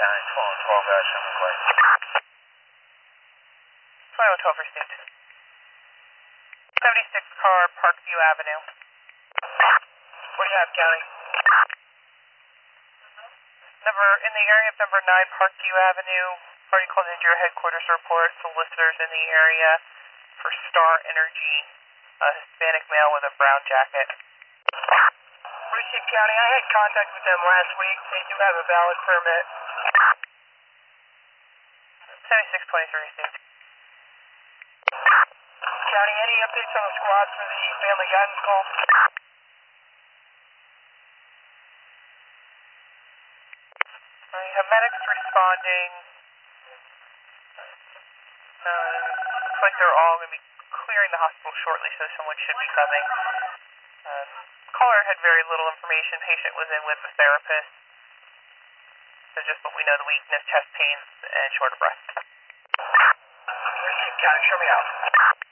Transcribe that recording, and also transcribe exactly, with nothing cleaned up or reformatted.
County, twelve twelve, guys, show me quick. twenty-one twelve received. seventy-six car, Parkview Avenue. What do you have, County? Number, in the area of number nine, Parkview Avenue, already called into your headquarters report, solicitors in the area for Star Energy, a Hispanic male with a brown jacket. Receipt, County, I had contact with them last week. They do have a valid permit. seventy-six twenty-three received. County, any updates on the squad for the family guidance call? Uh, you have medics responding. Uh, looks like they're all going to be clearing the hospital shortly, so someone should be coming. Uh, caller had very little information. Patient was in with a therapist. So just what we know, the weakness, chest pains, and short of breath. Receipt, County, show me out.